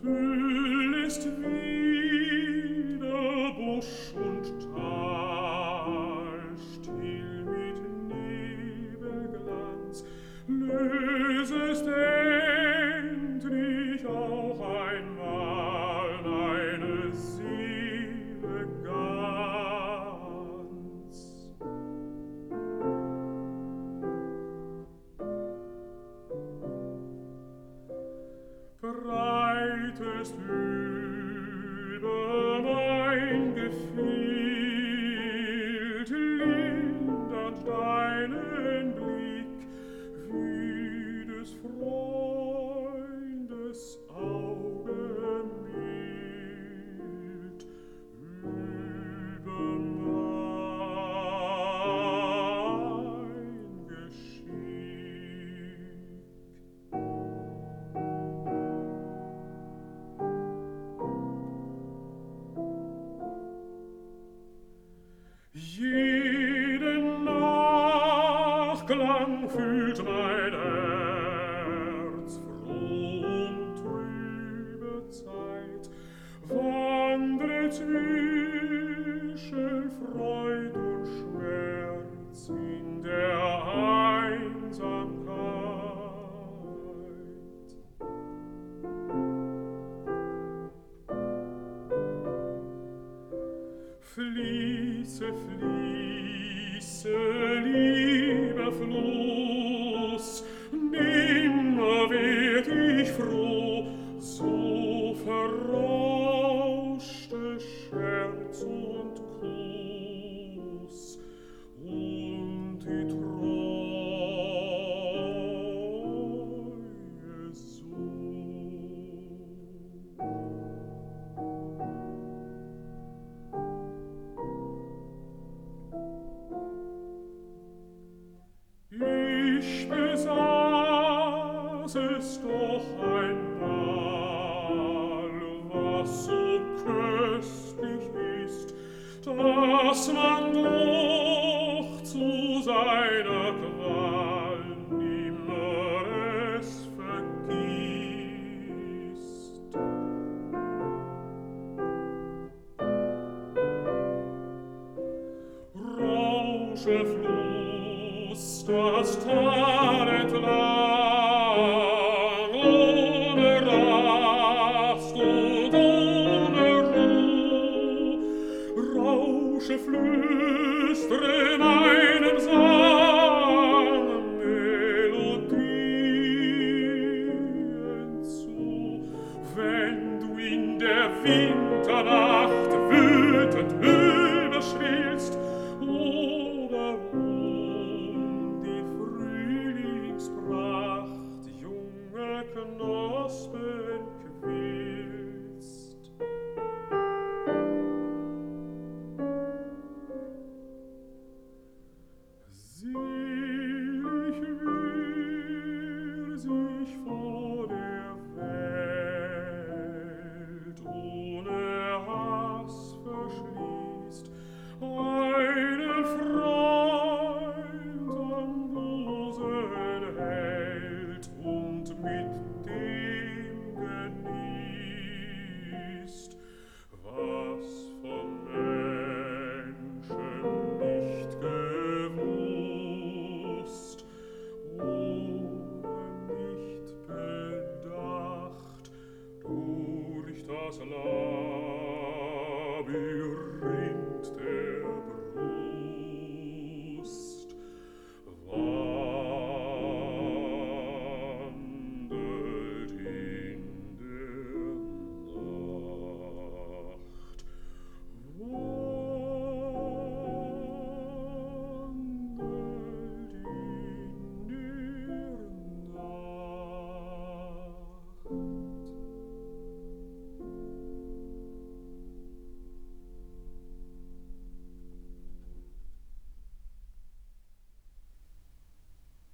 Hüll ist wieder Busch und Tal, still mit Nebelglanz, lösest endlich auch einmal eine Seele ganz. Breitest über mein Gefild, lindernd deinen Blick, wie des Freundes Augen mild, über mein Geschick. Jeden Nachklang fühlt mein Herz, froh und trübe Zeit, wandre zwischen Freud und Schmerz in der Einsamkeit. Fließe, fließe, lieber Fluss, nimmer werd ich froh, so verrauschte Scherz und Kuss und die Treue so. Ich besaß es doch einmal, was so köstlich ist, dass man doch zu seiner Qual nimmer es vergisst. Rausche Fluss, das Tal entlang, ohne Rast und ohne Ruh. Rausche, flüstre meinem Sang Melodien zu, wenn du in der Winternacht wütend überschrillst oder die Frühlingspracht junge Knospen quälst. Selig wir sich vor der Welt ohne Hass verschließt, einen Freund am Busen hält und mit dem genießt, was von Menschen nicht gewusst oder nicht bedacht durch das Land.